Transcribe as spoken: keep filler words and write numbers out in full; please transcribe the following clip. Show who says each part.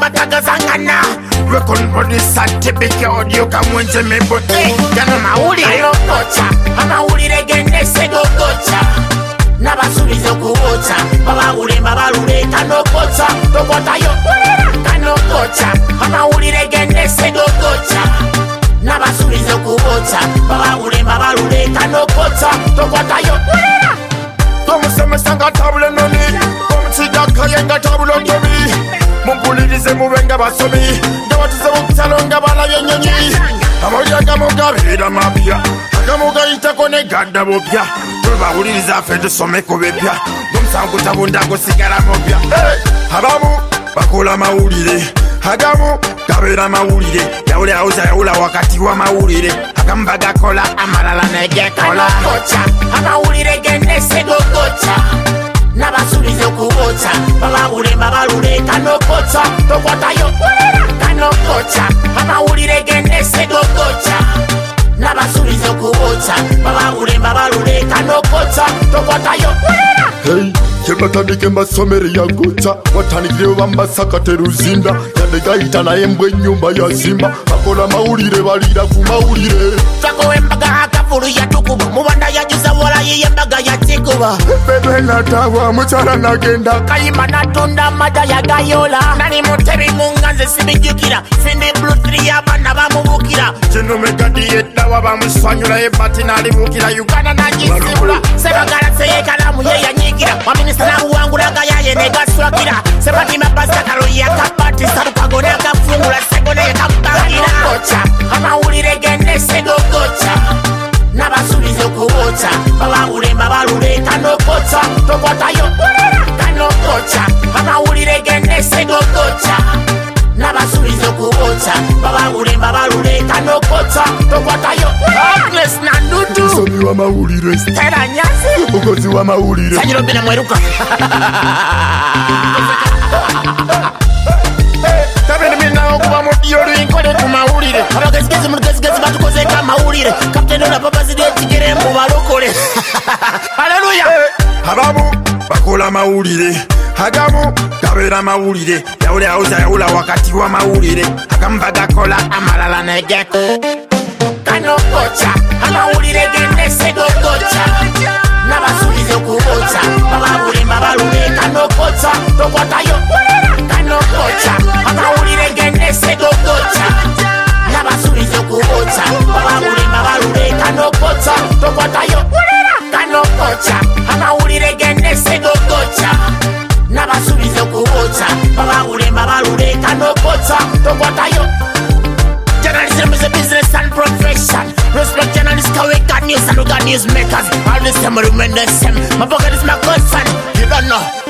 Speaker 1: batagazangana Reckon body certificate audio kamwenze mebote Gano maulire Kano kocha Amaulire gende sego kocha Nabasubizo kubocha Baba ulemba balule Kano kocha Tokota yo Kano kocha Amaulire gende sego kocha Nabasubizo kubocha Baba ulemba balule Kano kocha Tokota yo Tomuseme sanga tabule noni Tomuchida kayenga tabule tobi Mumpulirize mubenga basomi Ndawatuze mukusalonga bala byenyonyi Amawulire agamugabira mapya Agamugayita kone gadda bopya Tubawuliriza afe tusomeko bepya Mumusango tabunda gusigala mopya Abamu bakola mawulire Agamu gabera mawulire Yawule auza yawula wakati wa mawulire Agamu bagakola amalala negekola Kocha amawulire gende sego kocha Nabasubize kubocha Baba ulemba balule Kano kocha Tokwata yo Kano kocha Amawulire gende sego kocha Nabasubize kubocha Baba ulemba balule Kano kocha Tokwata yo
Speaker 2: Hey, kebatandike mbasomere ya gocha Watanikire bambasaka teruzinda Yadegayita na embwe nyumba ya zimba Bakola mawulire balira ku mawulire
Speaker 1: Tako embaga akafuru ya tukuba Mubanda ya juza wala ye embaga ya tikuba
Speaker 2: Bebe natawa mchara nagenda
Speaker 1: Kayima natunda mada ya gayola Nani mutebi munganze sibijukira Findi blue three abana bamubukira Chino megadi yedawa bamuswanyula Ebati nali mukira Uganda na jisibula Sebagala seye kalamu ye ya nyigira Waminista na uangula gaya ye nega swakira Sebati mabasa karo ya kapati Sarukagone agafungula segone ya kampagira Kocha, amawulire gende sego kocha Nabasubize kubocha Baba ulemba balule Kano kocha Tokwata yo Kano kocha Amawulire gende sego kocha Nabasubize kubocha Baba ulemba balule Kano kocha Tokwata yo Agnes Nandudu
Speaker 2: Somi wa mawulire
Speaker 1: Stella Nyasi
Speaker 2: Ugozi wa mawulire
Speaker 1: Sajiro bina mweruka Tabini mina okuwa mudiyori Nkode kumawulire Abagezigezi mulugezigezi batukoze kamawulire Kapteni na papa zidi etigere mubalokole Haleluya
Speaker 2: Abamu bakola mawulire Agamu gabera mawulire Yawule auza yawula wakati wa mawulire
Speaker 1: Agamu bagakola amalala negeko Kano kocha Amawulire gende sego kocha Nabasubize kubocha Baba ulemba balule Kano kocha Tokwata yo Kano kocha Amawulire gende sego kocha Nabasubize kubocha Baba ulemba balule Kano kocha Tokwata yo Kano kocha Amawulire gende sego kocha Nabasubize kubocha Baba ulemba balule Kano kocha Tokwata yo Journalism is a business and profession. Respect journalists, cause we got news and we got news makers. All this time we remain the same. My pocket is my concern. You don't know.